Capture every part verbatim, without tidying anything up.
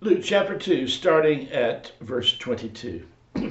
Luke chapter two, starting at verse twenty-two.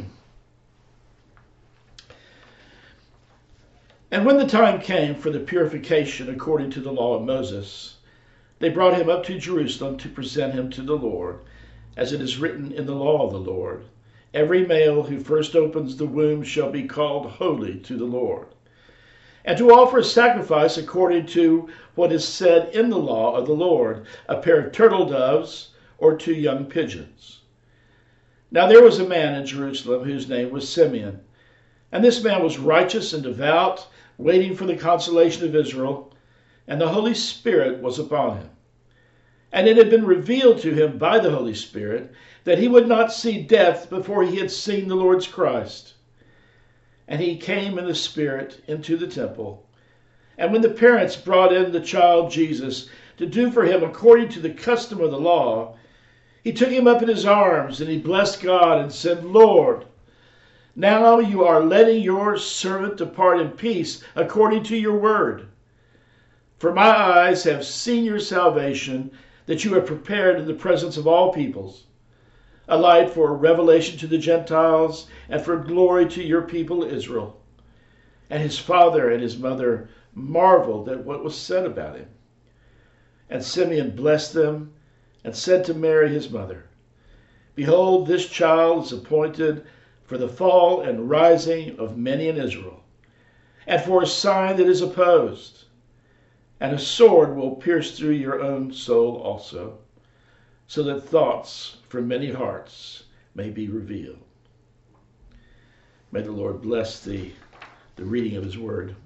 And when the time came for the purification according to the law of Moses, they brought him up to Jerusalem to present him to the Lord, as it is written in the law of the Lord. Every male who first opens the womb shall be called holy to the Lord, and to offer a sacrifice according to what is said in the law of the Lord, a pair of turtle doves or two young pigeons. Now there was a man in Jerusalem whose name was Simeon, and this man was righteous and devout, waiting for the consolation of Israel, and the Holy Spirit was upon him. And it had been revealed to him by the Holy Spirit that he would not see death before he had seen the Lord's Christ. And he came in the Spirit into the temple. And when the parents brought in the child Jesus to do for him according to the custom of the law, he took him up in his arms, and he blessed God and said, Lord, now you are letting your servant depart in peace according to your word. For my eyes have seen your salvation, that you have prepared in the presence of all peoples, a light for revelation to the Gentiles and for glory to your people Israel. And his father and his mother marveled at what was said about him. And Simeon blessed them and said to Mary his mother, Behold, this child is appointed for the fall and rising of many in Israel, and for a sign that is opposed. And a sword will pierce through your own soul also, so that thoughts from many hearts may be revealed. May the Lord bless the, the reading of his word.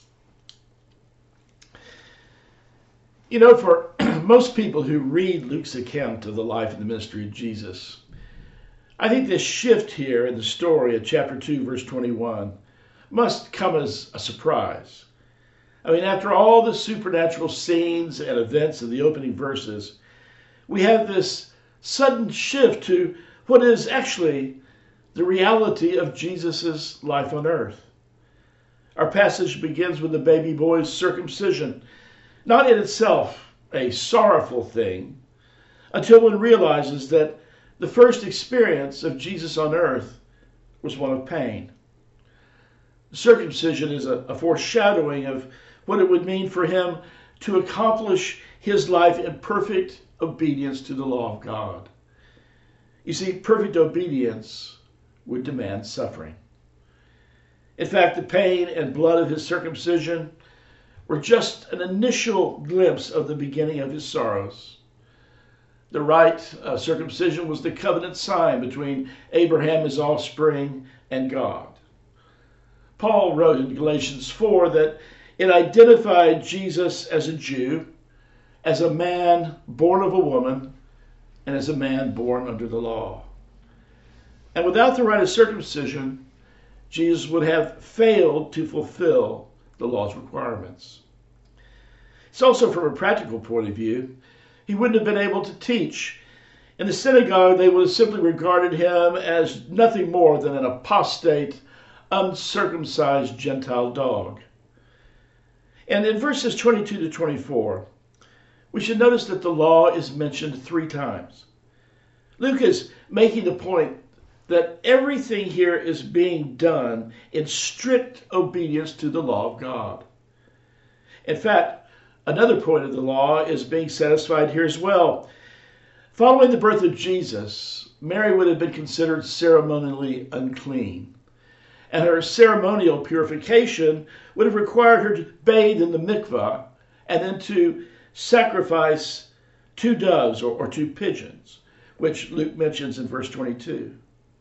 You know, for most people who read Luke's account of the life and the ministry of Jesus, I think this shift here in the story of chapter two, verse twenty-one, must come as a surprise. I mean, after all the supernatural scenes and events of the opening verses, we have this sudden shift to what is actually the reality of Jesus' life on earth. Our passage begins with the baby boy's circumcision, not in itself a sorrowful thing, until one realizes that the first experience of Jesus on earth was one of pain. Circumcision is a, a foreshadowing of what it would mean for him to accomplish his life in perfect obedience to the law of God. You see, perfect obedience would demand suffering. In fact, the pain and blood of his circumcision were just an initial glimpse of the beginning of his sorrows. The right uh, circumcision was the covenant sign between Abraham, his offspring, and God. Paul wrote in Galatians four that it identified Jesus as a Jew, as a man born of a woman, and as a man born under the law. And without the rite of circumcision, Jesus would have failed to fulfill the law's requirements. It's also from a practical point of view, he wouldn't have been able to teach. In the synagogue, they would have simply regarded him as nothing more than an apostate, uncircumcised Gentile dog. And in verses twenty-two to twenty-four, we should notice that the law is mentioned three times. Luke is making the point that everything here is being done in strict obedience to the law of God. In fact, another point of the law is being satisfied here as well. Following the birth of Jesus, Mary would have been considered ceremonially unclean, and her ceremonial purification would have required her to bathe in the mikvah and then to sacrifice two doves or, or two pigeons, which Luke mentions in verse twenty-two.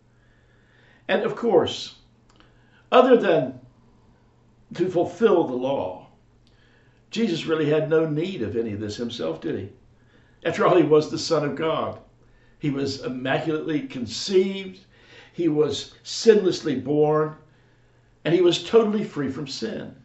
And of course, other than to fulfill the law, Jesus really had no need of any of this himself, did he? After all, he was the Son of God. He was immaculately conceived. He was sinlessly born. And he was totally free from sin.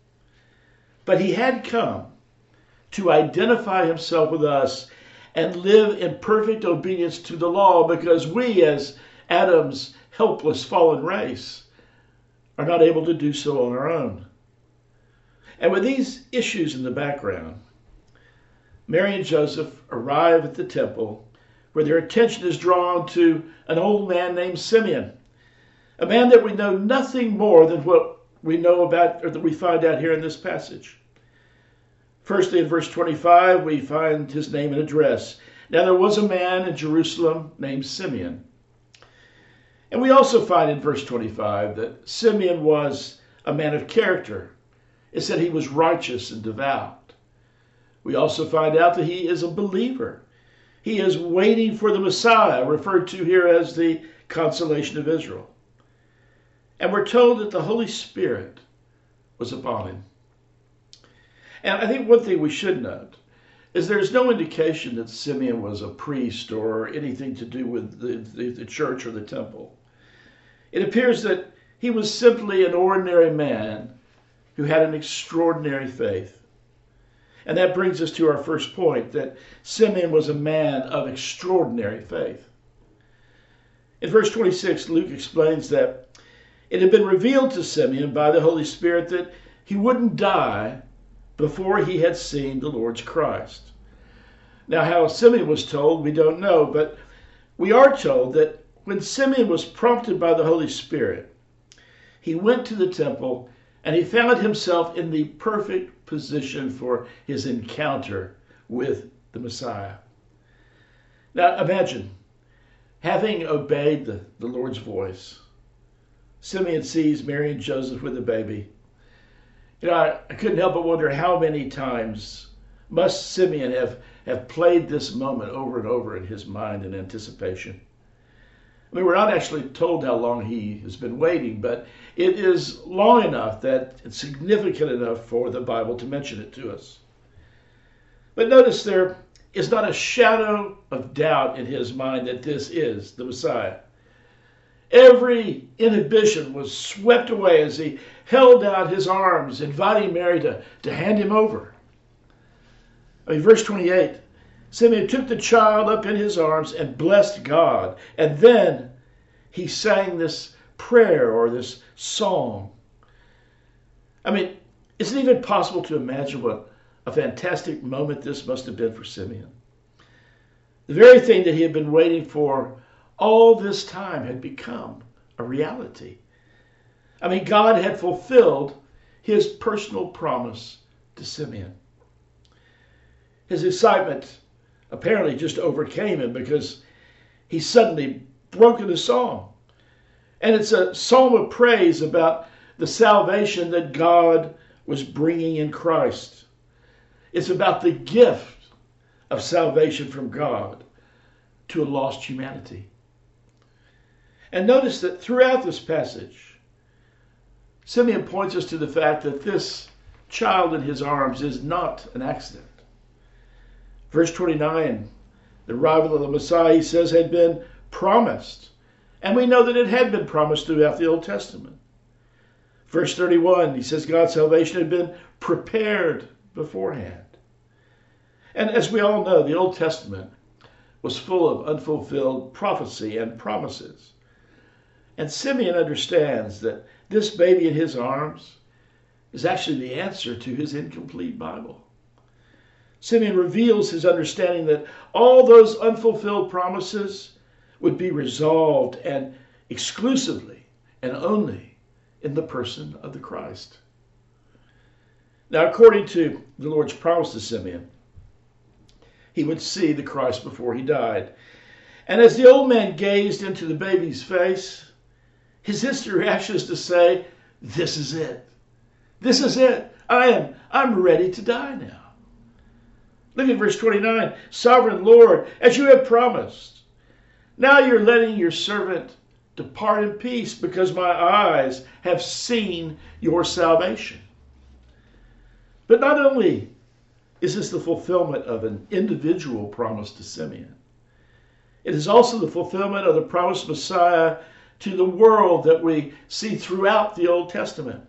But he had come to identify himself with us and live in perfect obedience to the law, because we, as Adam's helpless fallen race, are not able to do so on our own. And with these issues in the background, Mary and Joseph arrive at the temple where their attention is drawn to an old man named Simeon, a man that we know nothing more than what we know about, or that we find out here in this passage. Firstly, in verse twenty-five, we find his name and address. Now there was a man in Jerusalem named Simeon. And we also find in verse twenty-five that Simeon was a man of character. It said he was righteous and devout. We also find out that he is a believer. He is waiting for the Messiah, referred to here as the consolation of Israel. And we're told that the Holy Spirit was upon him. And I think one thing we should note is there's no indication that Simeon was a priest or anything to do with the, the, the church or the temple. It appears that he was simply an ordinary man who had an extraordinary faith. And that brings us to our first point, that Simeon was a man of extraordinary faith. In verse twenty-six, Luke explains that it had been revealed to Simeon by the Holy Spirit that he wouldn't die before he had seen the Lord's Christ. Now, how Simeon was told, we don't know, but we are told that when Simeon was prompted by the Holy Spirit, he went to the temple and he found himself in the perfect position for his encounter with the Messiah. Now, imagine having obeyed the, the Lord's voice. Simeon sees Mary and Joseph with a baby. You know, I, I couldn't help but wonder how many times must Simeon have, have played this moment over and over in his mind in anticipation. I mean, we're not actually told how long he has been waiting, but it is long enough that it's significant enough for the Bible to mention it to us. But notice there is not a shadow of doubt in his mind that this is the Messiah. Every inhibition was swept away as he held out his arms, inviting Mary to, to hand him over. I mean, verse twenty-eight, Simeon took the child up in his arms and blessed God. And then he sang this prayer or this song. I mean, is it even possible to imagine what a fantastic moment this must have been for Simeon? The very thing that he had been waiting for all this time had become a reality. I mean, God had fulfilled his personal promise to Simeon. His excitement apparently just overcame him because he suddenly broke into song. And it's a psalm of praise about the salvation that God was bringing in Christ. It's about the gift of salvation from God to a lost humanity. And notice that throughout this passage, Simeon points us to the fact that this child in his arms is not an accident. Verse twenty-nine, the arrival of the Messiah, he says, had been promised. And we know that it had been promised throughout the Old Testament. Verse thirty-one, he says God's salvation had been prepared beforehand. And as we all know, the Old Testament was full of unfulfilled prophecy and promises. And Simeon understands that this baby in his arms is actually the answer to his incomplete Bible. Simeon reveals his understanding that all those unfulfilled promises would be resolved and exclusively and only in the person of the Christ. Now, according to the Lord's promise to Simeon, he would see the Christ before he died. And as the old man gazed into the baby's face, his instant reaction is to say, this is it. This is it. I am, I'm ready to die now. Look at verse twenty-nine. Sovereign Lord, as you have promised, now you're letting your servant depart in peace because my eyes have seen your salvation. But not only is this the fulfillment of an individual promise to Simeon, it is also the fulfillment of the promised Messiah to the world that we see throughout the Old Testament.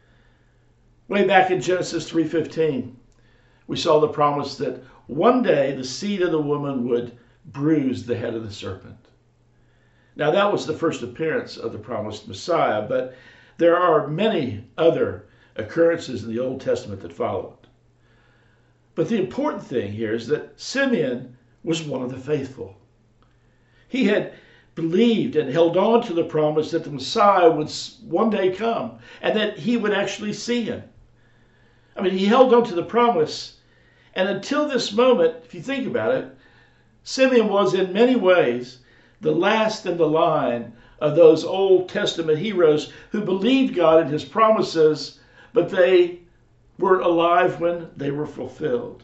Way back in Genesis three fifteen, we saw the promise that one day the seed of the woman would bruise the head of the serpent. Now that was the first appearance of the promised Messiah, but there are many other occurrences in the Old Testament that followed. But the important thing here is that Simeon was one of the faithful. He had believed and held on to the promise that the Messiah would one day come and that he would actually see him. I mean, he held on to the promise. And until this moment, if you think about it, Simeon was in many ways the last in the line of those Old Testament heroes who believed God and his promises, but they were alive when they were fulfilled.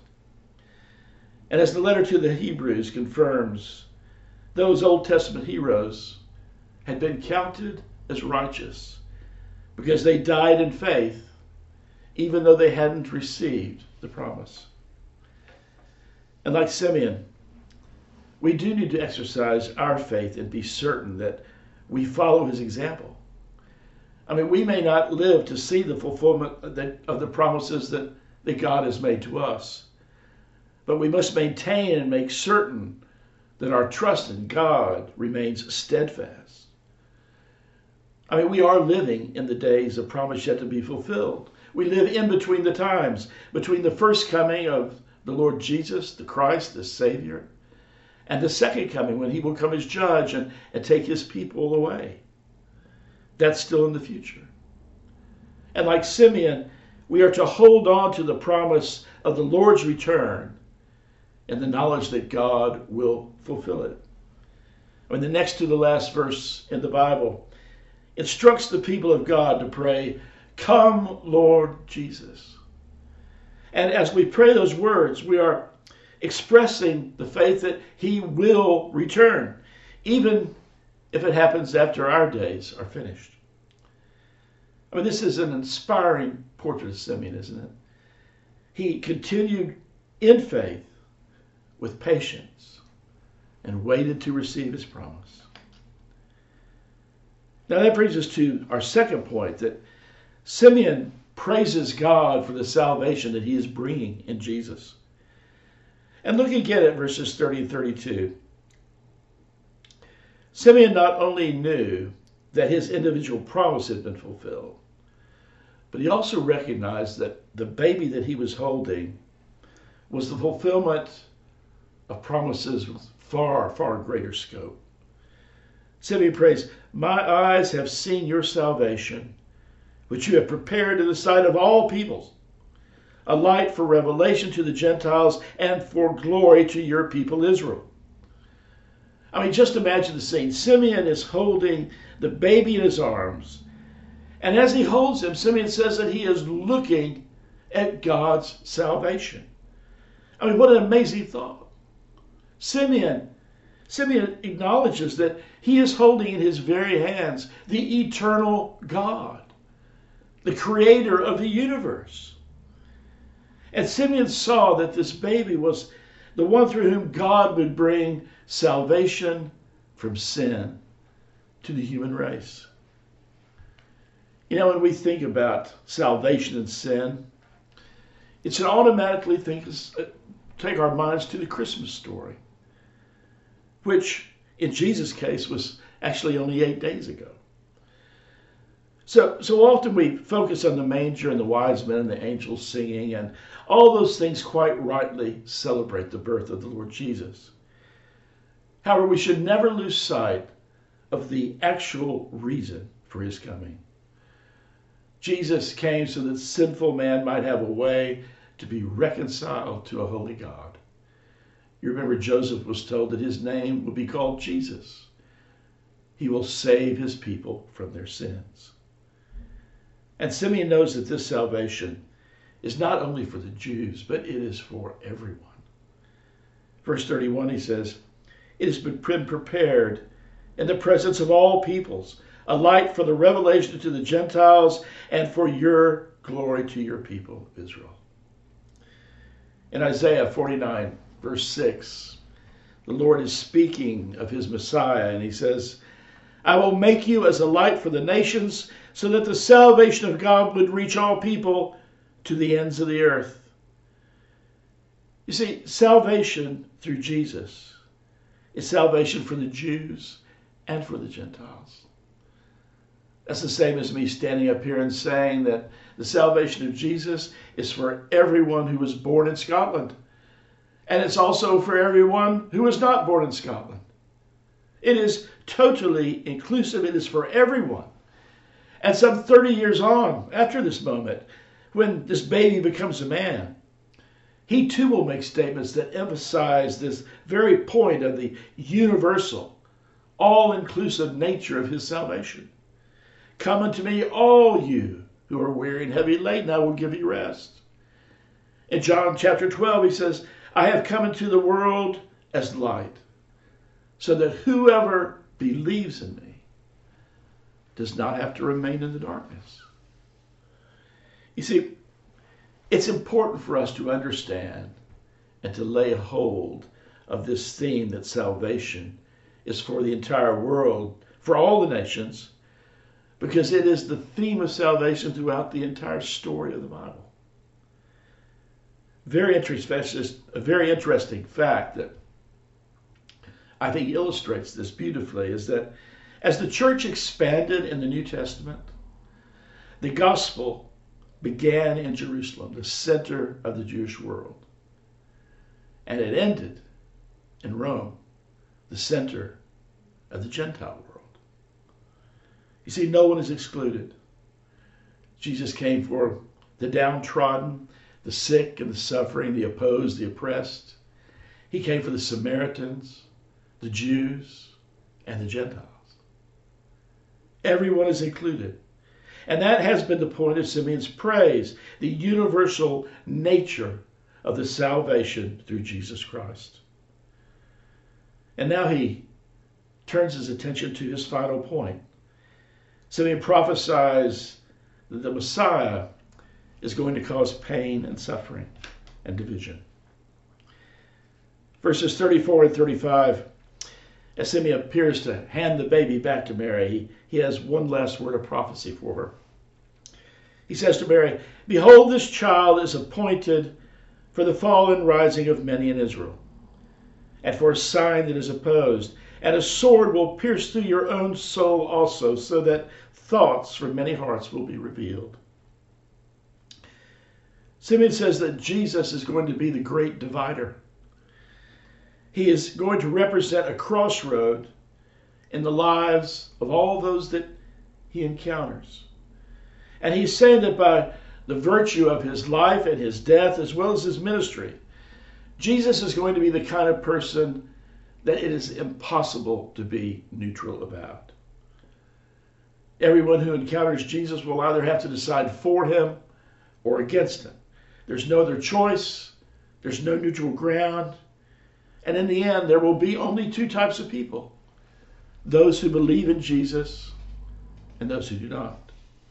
And as the letter to the Hebrews confirms, those Old Testament heroes had been counted as righteous because they died in faith, even though they hadn't received the promise. And like Simeon, we do need to exercise our faith and be certain that we follow his example. I mean, we may not live to see the fulfillment of the promises that, that God has made to us, but we must maintain and make certain that our trust in God remains steadfast. I mean, we are living in the days of promise yet to be fulfilled. We live in between the times, between the first coming of the Lord Jesus, the Christ, the Savior, and the second coming when he will come as judge and, and take his people away. That's still in the future. And like Simeon, we are to hold on to the promise of the Lord's return and the knowledge that God will fulfill it. I mean, the next to the last verse in the Bible instructs the people of God to pray, "Come, Lord Jesus." And as we pray those words, we are expressing the faith that he will return, even if it happens after our days are finished. I mean, this is an inspiring portrait of Simeon, isn't it? He continued in faith with patience and waited to receive his promise. Now that brings us to our second point, that Simeon praises God for the salvation that he is bringing in Jesus. And look again at verses thirty and thirty-two. Simeon not only knew that his individual promise had been fulfilled, but he also recognized that the baby that he was holding was the fulfillment of promises with far, far greater scope. Simeon prays, "My eyes have seen your salvation, which you have prepared in the sight of all peoples, a light for revelation to the Gentiles and for glory to your people Israel." I mean, just imagine the scene. Simeon is holding the baby in his arms. And as he holds him, Simeon says that he is looking at God's salvation. I mean, what an amazing thought. Simeon, Simeon acknowledges that he is holding in his very hands the eternal God, the creator of the universe. And Simeon saw that this baby was the one through whom God would bring salvation from sin to the human race. You know, when we think about salvation and sin, it should automatically think, take our minds to the Christmas story, which in Jesus' case was actually only eight days ago. So, so often we focus on the manger and the wise men and the angels singing, and all those things quite rightly celebrate the birth of the Lord Jesus. However, we should never lose sight of the actual reason for his coming. Jesus came so that sinful man might have a way to be reconciled to a holy God. You remember Joseph was told that his name would be called Jesus. He will save his people from their sins. And Simeon knows that this salvation is not only for the Jews, but it is for everyone. Verse thirty-one, he says, "It has been prepared in the presence of all peoples, a light for the revelation to the Gentiles and for your glory to your people, Israel." In Isaiah forty-nine, verse six, the Lord is speaking of his Messiah, and he says, "I will make you as a light for the nations, so that the salvation of God would reach all people to the ends of the earth." You see, salvation through Jesus is salvation for the Jews and for the Gentiles. That's the same as me standing up here and saying that the salvation of Jesus is for everyone who was born in Scotland. And it's also for everyone who was not born in Scotland. It is totally inclusive. It is for everyone. And some thirty years on, after this moment, when this baby becomes a man, he too will make statements that emphasize this very point of the universal, all-inclusive nature of his salvation. Come unto me, all you who are weary and heavy laden, I will give you rest. In John chapter twelve, he says, I have come into the world as light, so that whoever believes in me does not have to remain in the darkness. You see, it's important for us to understand and to lay hold of this theme that salvation is for the entire world, for all the nations, because it is the theme of salvation throughout the entire story of the Bible. Very interesting, a very interesting fact that I think illustrates this beautifully is that as the church expanded in the New Testament, the gospel began in Jerusalem, the center of the Jewish world, and it ended in Rome, the center of the Gentile world. You see, no one is excluded. Jesus came for the downtrodden, the sick and the suffering, the opposed, the oppressed. He came for the Samaritans, the Jews, and the Gentiles. Everyone is included. And that has been the point of Simeon's praise, the universal nature of the salvation through Jesus Christ. And now he turns his attention to his final point. Simeon prophesies that the Messiah is going to cause pain and suffering and division. Verses thirty-four and thirty-five, as Simeon appears to hand the baby back to Mary, he, he has one last word of prophecy for her. He says to Mary, behold, this child is appointed for the fall and rising of many in Israel, and for a sign that is opposed, and a sword will pierce through your own soul also, so that thoughts from many hearts will be revealed. Simeon says that Jesus is going to be the great divider. He is going to represent a crossroad in the lives of all those that he encounters. And he's saying that by the virtue of his life and his death, as well as his ministry, Jesus is going to be the kind of person that it is impossible to be neutral about. Everyone who encounters Jesus will either have to decide for him or against him. There's no other choice. There's no neutral ground. And in the end, there will be only two types of people: those who believe in Jesus and those who do not.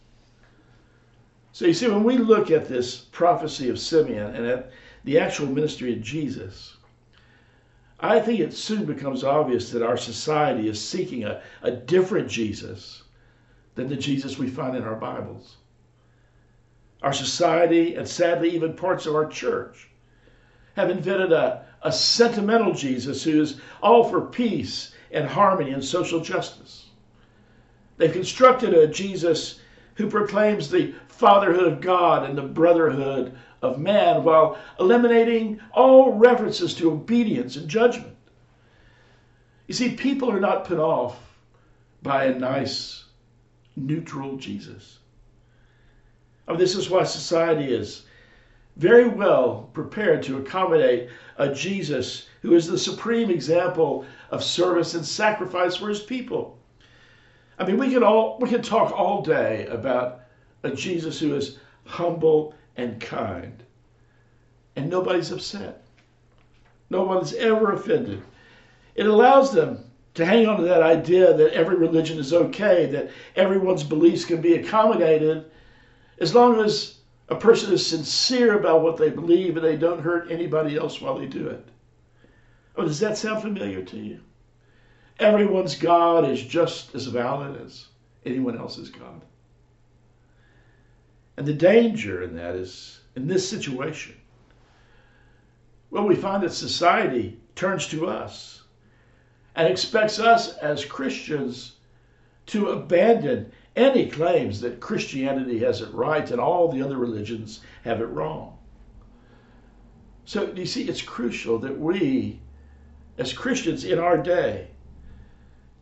So you see, when we look at this prophecy of Simeon and at the actual ministry of Jesus, I think it soon becomes obvious that our society is seeking a, a different Jesus than the Jesus we find in our Bibles. Our society, and sadly even parts of our church, have invented a, a sentimental Jesus who is all for peace and harmony and social justice. They've constructed a Jesus who proclaims the fatherhood of God and the brotherhood of man while eliminating all references to obedience and judgment. You see, people are not put off by a nice, neutral Jesus. Oh, this is why society is very well prepared to accommodate a Jesus who is the supreme example of service and sacrifice for his people. I mean, we can all we can talk all day about a Jesus who is humble and kind, and nobody's upset. No one's ever offended. It allows them to hang on to that idea that every religion is okay, that everyone's beliefs can be accommodated, as long as a person is sincere about what they believe and they don't hurt anybody else while they do it. Oh, does that sound familiar to you? Everyone's God is just as valid as anyone else's God. And the danger in that is, in this situation, well, we find that society turns to us and expects us as Christians to abandon any claims that Christianity has it right and all the other religions have it wrong. So you see, it's crucial that we, as Christians in our day,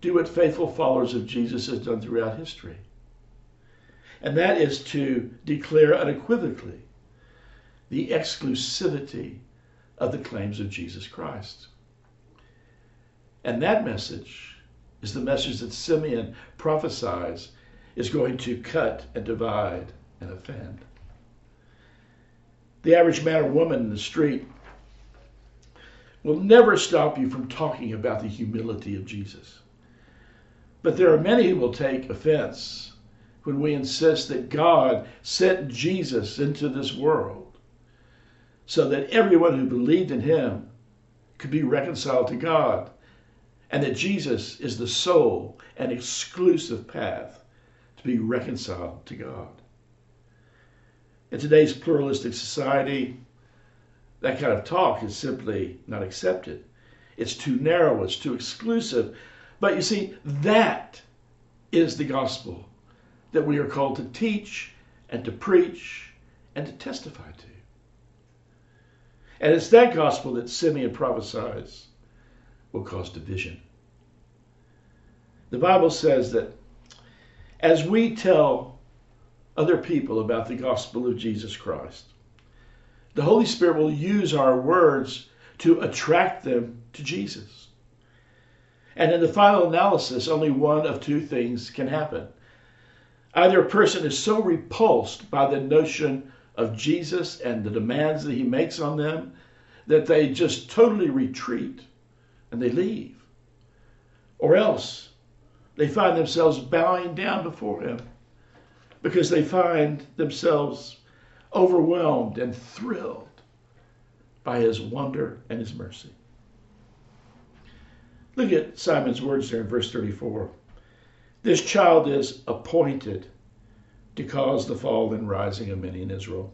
do what faithful followers of Jesus have done throughout history. And that is to declare unequivocally the exclusivity of the claims of Jesus Christ. And that message is the message that Simeon prophesies is going to cut and divide and offend. The average man or woman in the street will never stop you from talking about the humility of Jesus. But there are many who will take offense when we insist that God sent Jesus into this world so that everyone who believed in him could be reconciled to God, and that Jesus is the sole and exclusive path to be reconciled to God. In today's pluralistic society, that kind of talk is simply not accepted. It's too narrow, it's too exclusive. But you see, that is the gospel that we are called to teach and to preach and to testify to. And it's that gospel that Simeon prophesies will cause division. The Bible says that as we tell other people about the gospel of Jesus Christ, the Holy Spirit will use our words to attract them to Jesus. And in the final analysis, only one of two things can happen. Either a person is so repulsed by the notion of Jesus and the demands that he makes on them that they just totally retreat and they leave. Or else they find themselves bowing down before him because they find themselves overwhelmed and thrilled by his wonder and his mercy. Look at Simon's words there in verse thirty-four. This child is appointed to cause the fall and rising of many in Israel.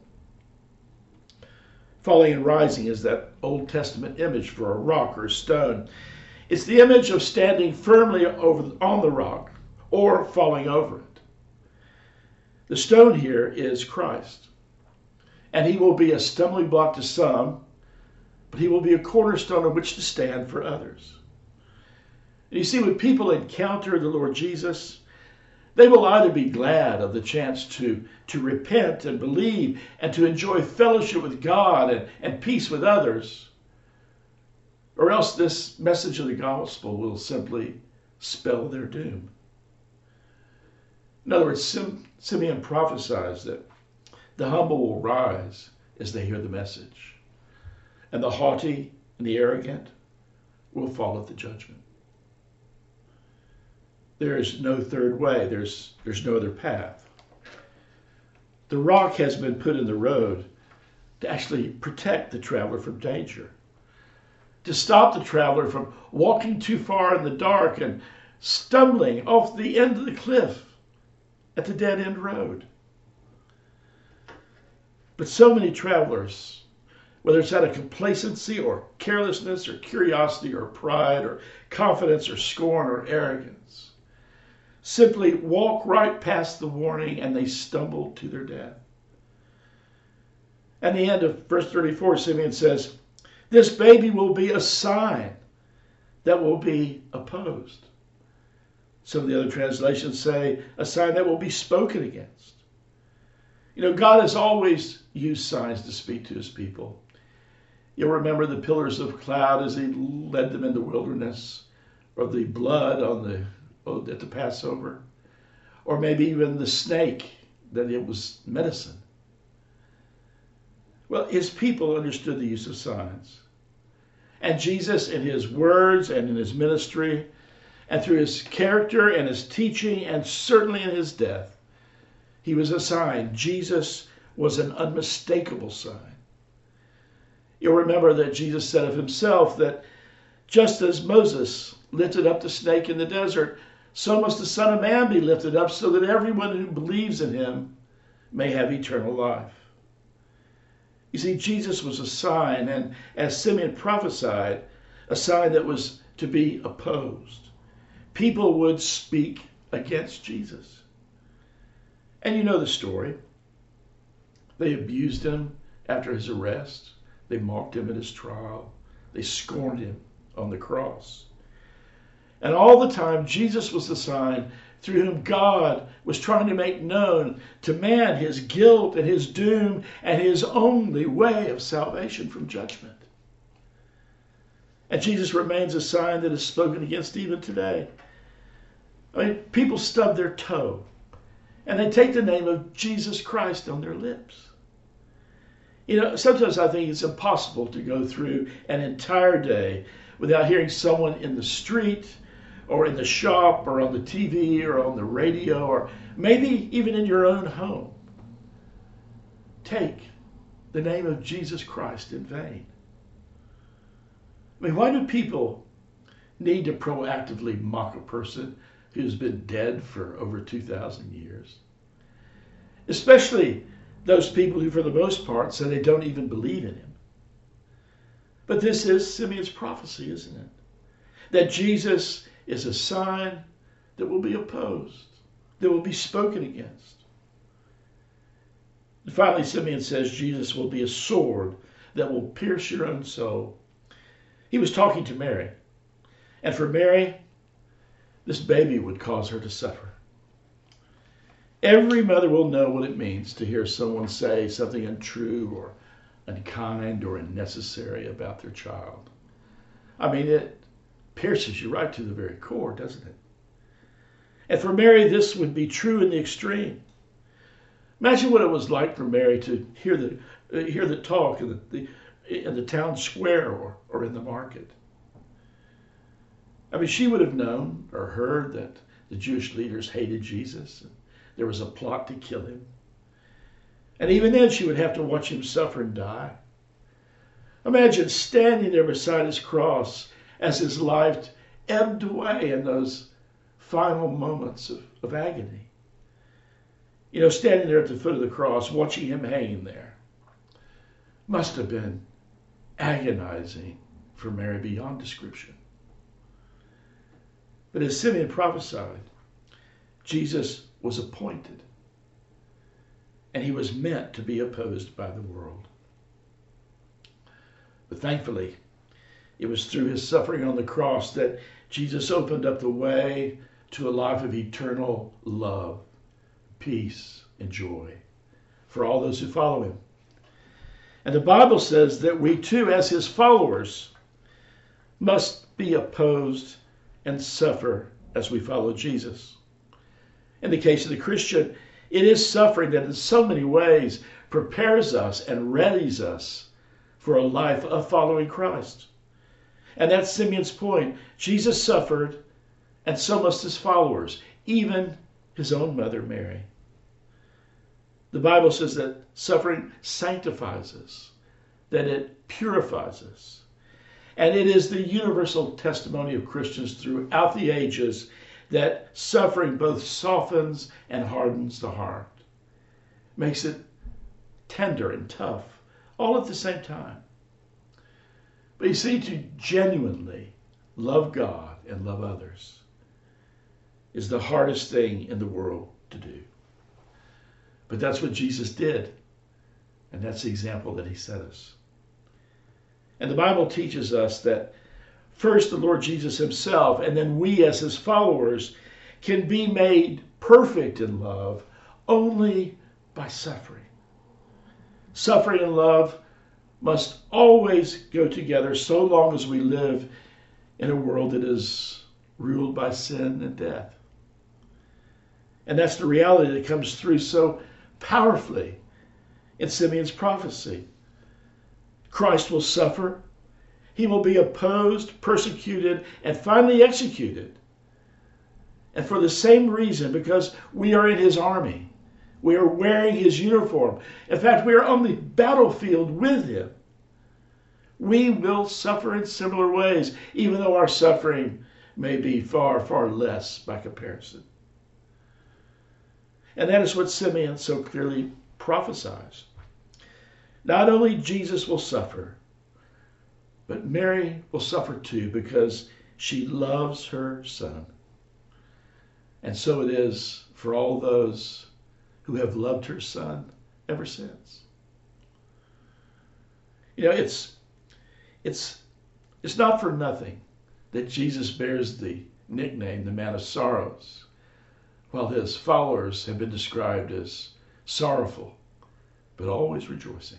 Falling and rising is that Old Testament image for a rock or a stone. It's the image of standing firmly over on the rock or falling over it. The stone here is Christ. And he will be a stumbling block to some, but he will be a cornerstone on which to stand for others. And you see, when people encounter the Lord Jesus, they will either be glad of the chance to, to repent and believe and to enjoy fellowship with God and, and peace with others, or else this message of the gospel will simply spell their doom. In other words, Sim, Simeon prophesies that the humble will rise as they hear the message, and the haughty and the arrogant will fall at the judgment. There is no third way. There's, there's no other path. The rock has been put in the road to actually protect the traveler from danger, to stop the traveler from walking too far in the dark and stumbling off the end of the cliff at the dead-end road. But so many travelers, whether it's out of complacency or carelessness or curiosity or pride or confidence or scorn or arrogance, simply walk right past the warning and they stumble to their death. At the end of verse thirty-four, Simeon says, this baby will be a sign that will be opposed. Some of the other translations say a sign that will be spoken against. You know, God has always used signs to speak to his people. You'll remember the pillars of cloud as he led them in the wilderness, or the blood on the at the Passover, or maybe even the snake, that it was medicine. Well, his people understood the use of signs. And Jesus, in his words and in his ministry, and through his character and his teaching, and certainly in his death, he was a sign. Jesus was an unmistakable sign. You'll remember that Jesus said of himself that just as Moses lifted up the snake in the desert, so must the Son of Man be lifted up, so that everyone who believes in him may have eternal life. You see, Jesus was a sign, and as Simeon prophesied, a sign that was to be opposed. People would speak against Jesus. And you know the story. They abused him after his arrest. They mocked him at his trial. They scorned him on the cross. And all the time, Jesus was the sign through whom God was trying to make known to man his guilt and his doom and his only way of salvation from judgment. And Jesus remains a sign that is spoken against even today. I mean, people stub their toe and they take the name of Jesus Christ on their lips. You know, sometimes I think it's impossible to go through an entire day without hearing someone in the street or in the shop or on the T V or on the radio or maybe even in your own home take the name of Jesus Christ in vain. I mean, why do people need to proactively mock a person who's been dead for over two thousand years? Especially those people who, for the most part, say they don't even believe in him. But this is Simeon's prophecy, isn't it? That Jesus is a sign that will be opposed, that will be spoken against. And finally, Simeon says Jesus will be a sword that will pierce your own soul. He was talking to Mary. And for Mary, this baby would cause her to suffer. Every mother will know what it means to hear someone say something untrue or unkind or unnecessary about their child. I mean, it pierces you right to the very core, doesn't it? And for Mary, this would be true in the extreme. Imagine what it was like for Mary to hear the uh, hear the talk in the, the in the town square or, or in the market. I mean, she would have known or heard that the Jewish leaders hated Jesus. And there was a plot to kill him. And even then, she would have to watch him suffer and die. Imagine standing there beside his cross as his life ebbed away in those final moments of, of agony. You know, standing there at the foot of the cross, watching him hanging there, must have been agonizing for Mary beyond description. But as Simeon prophesied, Jesus was appointed, and he was meant to be opposed by the world. But thankfully, it was through his suffering on the cross that Jesus opened up the way to a life of eternal love, peace, and joy for all those who follow him. And the Bible says that we too, as his followers, must be opposed and suffer as we follow Jesus. In the case of the Christian, it is suffering that in so many ways prepares us and readies us for a life of following Christ. And that's Simeon's point. Jesus suffered, and so must his followers, even his own mother, Mary. The Bible says that suffering sanctifies us, that it purifies us. And it is the universal testimony of Christians throughout the ages that suffering both softens and hardens the heart, makes it tender and tough, all at the same time. But you see, to genuinely love God and love others is the hardest thing in the world to do. But that's what Jesus did, and that's the example that he set us. And the Bible teaches us that first the Lord Jesus himself, and then we as his followers, can be made perfect in love only by suffering. Suffering and love must always go together so long as we live in a world that is ruled by sin and death. And that's the reality that comes through so powerfully in Simeon's prophecy. Christ will suffer. He will be opposed, persecuted, and finally executed. And for the same reason, because we are in his army. We are wearing his uniform. In fact, we are on the battlefield with him. We will suffer in similar ways, even though our suffering may be far, far less by comparison. And that is what Simeon so clearly prophesies. Not only Jesus will suffer, but Mary will suffer too, because she loves her son. And so it is for all those who have loved her son ever since. You know, it's it's it's not for nothing that Jesus bears the nicknamed the Man of Sorrows, while his followers have been described as sorrowful, but always rejoicing.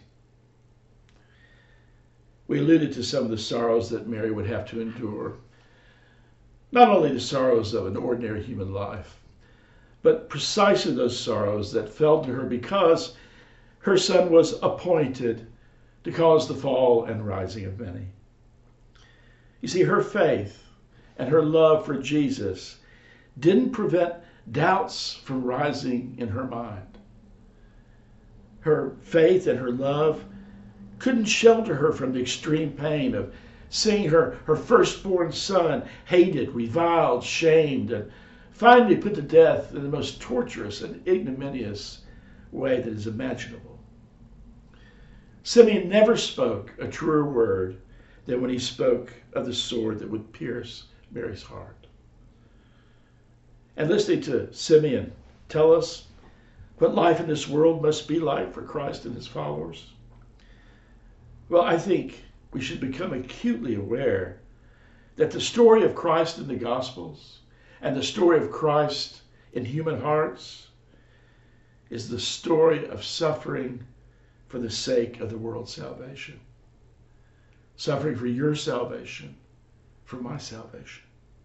We alluded to some of the sorrows that Mary would have to endure. Not only the sorrows of an ordinary human life, but precisely those sorrows that fell to her because her son was appointed to cause the fall and rising of many. You see, her faith and her love for Jesus didn't prevent doubts from rising in her mind. Her faith and her love couldn't shelter her from the extreme pain of seeing her, her firstborn son hated, reviled, shamed, and finally put to death in the most torturous and ignominious way that is imaginable. Simeon never spoke a truer word than when he spoke of the sword that would pierce Mary's heart. And listening to Simeon tell us what life in this world must be like for Christ and his followers, well, I think we should become acutely aware that the story of Christ in the Gospels and the story of Christ in human hearts is the story of suffering for the sake of the world's salvation. Suffering for your salvation, for my salvation.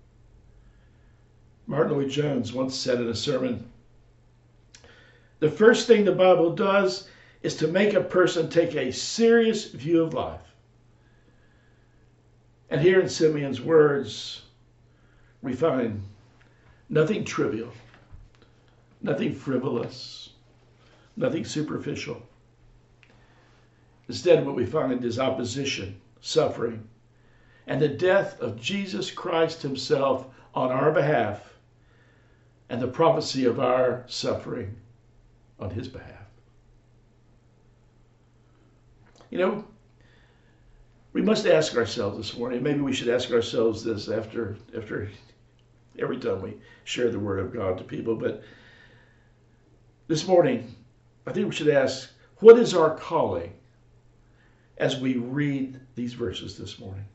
Martin Lloyd-Jones once said in a sermon, "The first thing the Bible does is to make a person take a serious view of life." And here in Simeon's words, we find nothing trivial, nothing frivolous, nothing superficial. Instead, what we find is opposition, suffering, and the death of Jesus Christ himself on our behalf, and the prophecy of our suffering on his behalf. You know, we must ask ourselves this morning, maybe we should ask ourselves this after, after every time we share the word of God to people, but this morning, I think we should ask, what is our calling as we read these verses this morning?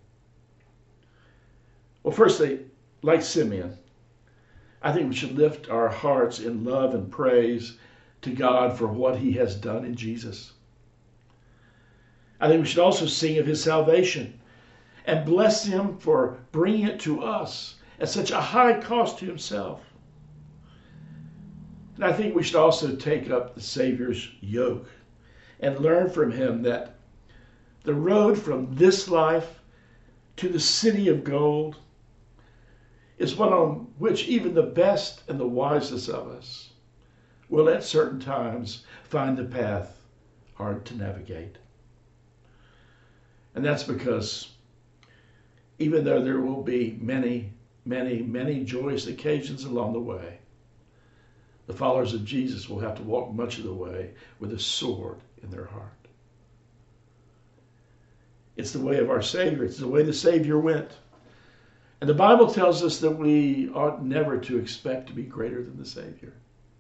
Well, firstly, like Simeon, I think we should lift our hearts in love and praise to God for what he has done in Jesus. I think we should also sing of his salvation and bless him for bringing it to us at such a high cost to himself. And I think we should also take up the Savior's yoke and learn from him that the road from this life to the city of gold is one on which even the best and the wisest of us will at certain times find the path hard to navigate. And that's because even though there will be many, many, many joyous occasions along the way, the followers of Jesus will have to walk much of the way with a sword in their heart. It's the way of our Savior. It's the way the Savior went. And the Bible tells us that we ought never to expect to be greater than the Savior.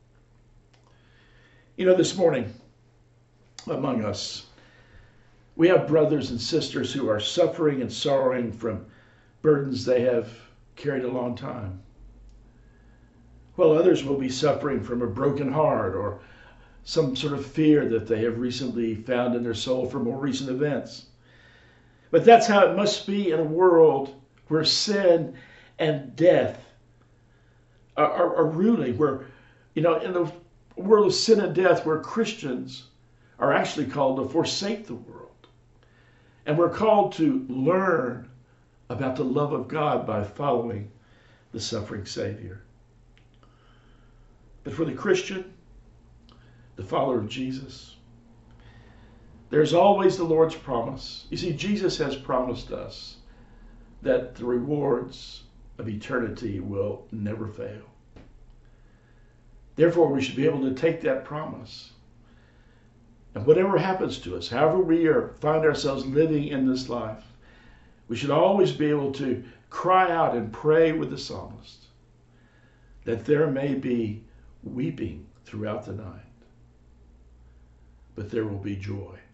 You know, this morning, among us, we have brothers and sisters who are suffering and sorrowing from burdens they have carried a long time. While others will be suffering from a broken heart or some sort of fear that they have recently found in their soul from more recent events. But that's how it must be in a world where sin and death are, are, are ruling, where, you know, in the world of sin and death, where Christians are actually called to forsake the world. And we're called to learn about the love of God by following the suffering Savior. But for the Christian, the follower of Jesus, there's always the Lord's promise. You see, Jesus has promised us that the rewards of eternity will never fail. Therefore, we should be able to take that promise. And whatever happens to us, however we are, find ourselves living in this life, we should always be able to cry out and pray with the psalmist that there may be weeping throughout the night, but there will be joy